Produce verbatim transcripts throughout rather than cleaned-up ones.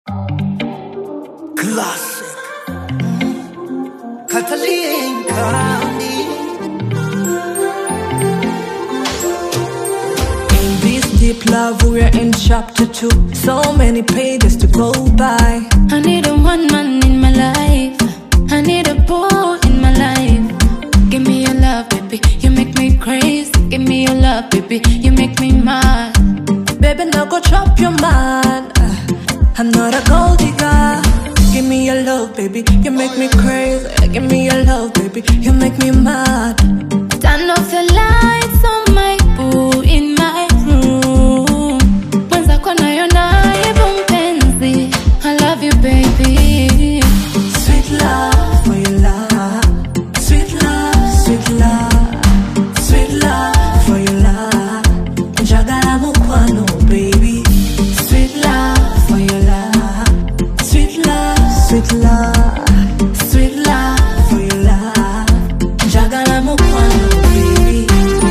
Classic. Catalina Candy. In this deep love, we're in chapter two. So many pages to go by. I need a one man in my life. I need a boy in my life. Give me your love, baby. You make me crazy. Give me your love, baby. You make me mad. Baby, now go drop your man. uh, I'm not a gold digger. Give me your love, baby. You make me crazy. Give me your love, baby. You make me mad. Turn off the lights on my boo in my room. Mwenza kwa nayo naibu mpenzi. I love you, baby. Sweet love for your love. Sweet love, sweet love. Sweet love for your love. Njagala mukwano, baby. Sweet love for your love. Sweet love, sweet love. Sweet love for your love. Njagala mukwano, baby.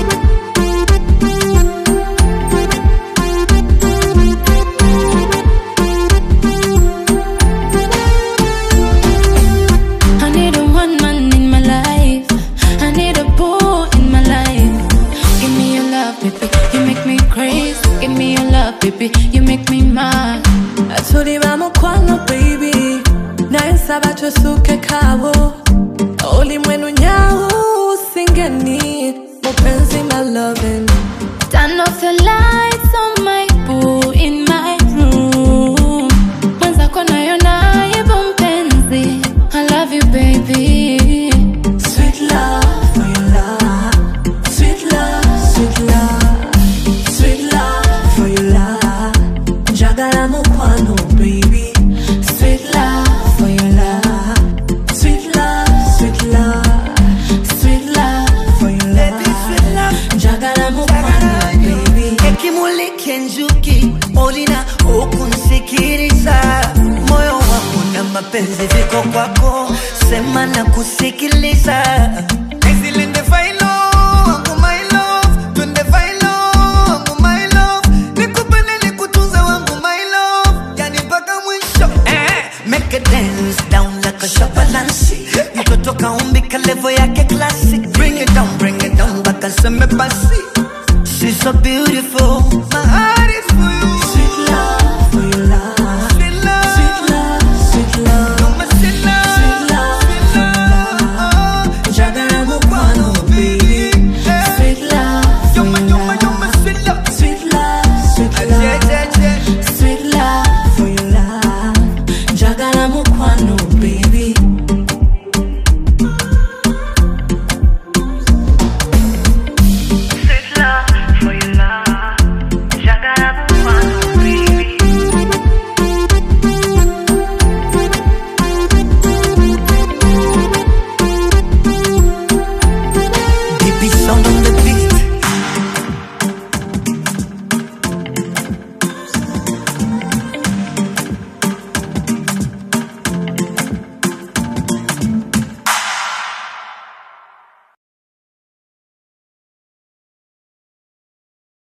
I need a one man in my life. I need a boy in my life. Give me your love, baby. You make me crazy. Give me your love, baby. You make me mad. Atulira mukwano, baby. Nayensaba twesuke kabo. Oli mwenu nyawo singeni. Mupenzi my loving. Turn off the lights on my boo in my room. Mwenza kwa nayo naibu mpenzi. I love you, baby. Sweet love for your love. Sweet love, sweet love. Sweet love for your love. Njagala mukwano, baby. Sweet love for your love. Sweet love, sweet love. Sweet love for your love. Njagala mukwano, baby. Ekimuli kenjuki olina okunsikiriza. Moyo wangu na mapenzi viko kwako, sema na kusikiliza. Nizilinde failo wangu my love, twende failo wangu my love, nikupende nikutunze wangu my love, yani mpaka mwisho. Eh, make a dance down like a shabalansi. Mtoto kaumbika level yake classic. Bring it down, bring it down, baka seme basi. She's so beautiful, my heart